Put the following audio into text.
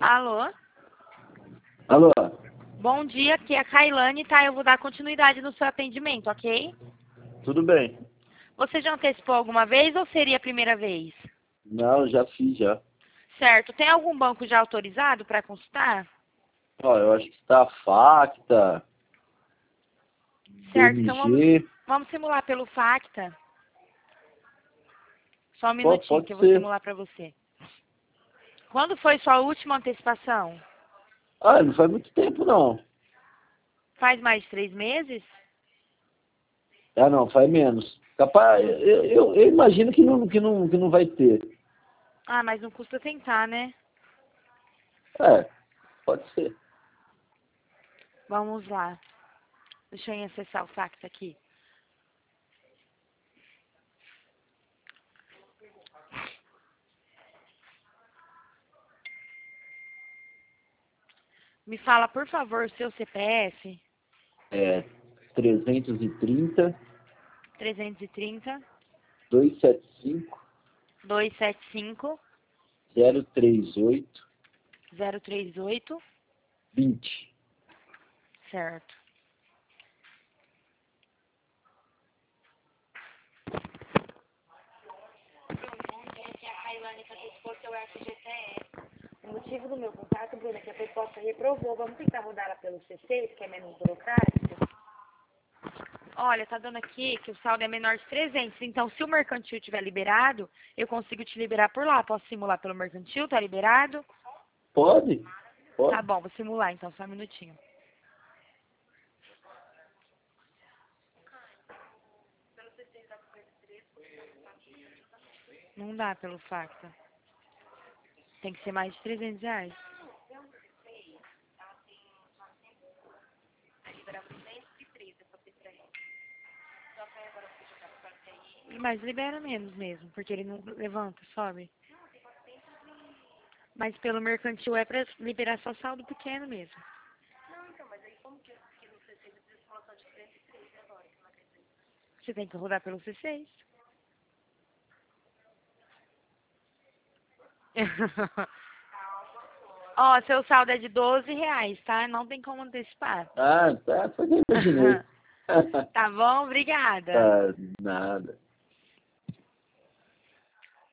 Alô? Alô? Bom dia, aqui é a Kailane, tá? Eu vou dar continuidade no seu atendimento, ok? Tudo bem? Você já antecipou alguma vez ou seria a primeira vez? Não, já fiz já. Certo. Tem algum banco já autorizado para consultar? Ó, eu acho que está Facta, Certo, então BMG. vamos simular pelo Facta. Só um Pô, minutinho pode que eu vou ser. simular para você. Quando foi sua última antecipação? Ah, não faz muito tempo não. Faz mais de 3 meses? Ah, não, faz menos. Capaz, eu imagino que não vai ter. Ah, mas não custa tentar, né? É, pode ser. Vamos lá. Deixa eu acessar o Facta aqui. Me fala, por favor, o seu CPF. É 330 330 275 275 038 038. 20. Certo. Essa é a Kailane que antecipou seu FGTS. O motivo do meu contato, Bruna, é que a proposta reprovou. Vamos tentar rodar ela pelo C6, que é menos burocrático? Olha, tá dando aqui que o saldo é menor de 300. Então, se o mercantil tiver liberado, eu consigo te liberar por lá. Posso simular pelo mercantil? Tá liberado? Pode? Tá Pode. bom, vou simular então, só um minutinho. Não dá pelo Facta. Tem que ser mais de 300 reais. Mas libera menos mesmo, porque ele não levanta, sobe. Mas pelo mercantil é pra liberar só saldo pequeno mesmo. Você tem que rodar pelo C6. Ó, seu saldo é de 12 reais, tá? Não tem como antecipar. Ah, tá, foi o que eu imaginei. Tá bom? Obrigada. Tá, nada.